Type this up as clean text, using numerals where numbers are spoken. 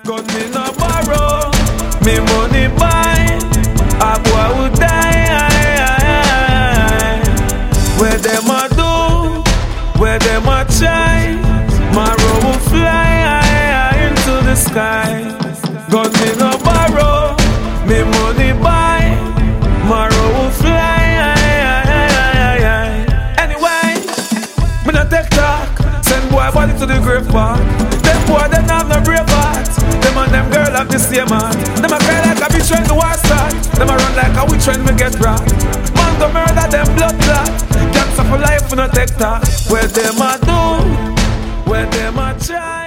Gun me no borrow, me money buy, a boy would die. Where them a do, where them a try, Maro will fly into the sky. Gun me no borrow, me money buy, Maro will fly. Anyway, me no take talk, send boy body to the grave park. Them boy them have no brave heart. Them and them girl have the same heart. Them a cry like a bitch when the war start. Them a run like a witch when me get rocked. Man go murder them blood clot. Cancer for life we no take talk. Where them a do, where them a try.